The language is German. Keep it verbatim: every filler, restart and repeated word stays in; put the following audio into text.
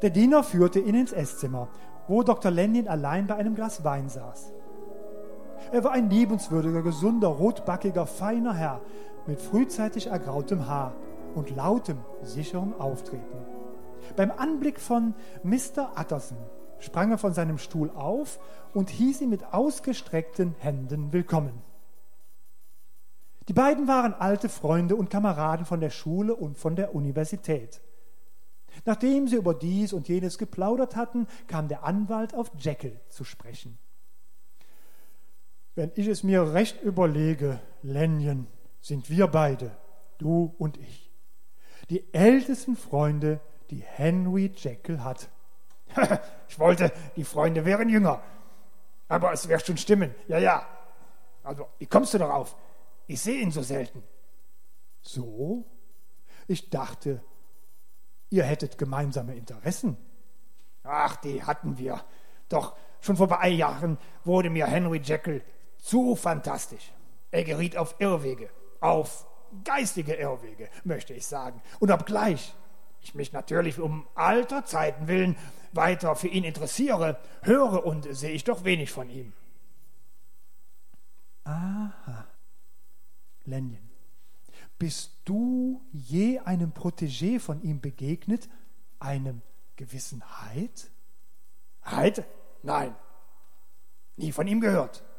Der Diener führte ihn ins Esszimmer, wo Doktor Lanyon allein bei einem Glas Wein saß. Er war ein liebenswürdiger, gesunder, rotbackiger, feiner Herr mit frühzeitig ergrautem Haar und lautem, sicherem Auftreten. Beim Anblick von Mister Utterson sprang er von seinem Stuhl auf und hieß ihn mit ausgestreckten Händen willkommen. Die beiden waren alte Freunde und Kameraden von der Schule und von der Universität. Nachdem sie über dies und jenes geplaudert hatten, kam der Anwalt auf Jekyll zu sprechen. Wenn ich es mir recht überlege, Lanyon, sind wir beide, du und ich, die ältesten Freunde, die Henry Jekyll hat. Ich wollte, die Freunde wären jünger, aber es wird schon stimmen. Ja, ja. Also, wie kommst du darauf? Ich sehe ihn so selten. So? Ich dachte, ihr hättet gemeinsame Interessen. Ach, die hatten wir. Doch schon vor zwei Jahren wurde mir Henry Jekyll zu fantastisch. Er geriet auf Irrwege, auf geistige Irrwege, möchte ich sagen. Und obgleich ich mich natürlich um alter Zeiten willen weiter für ihn interessiere, höre und sehe ich doch wenig von ihm. Aha. Lanyon, bist du je einem Protégé von ihm begegnet, einem gewissen Hyde? Hyde? Nein, nie von ihm gehört.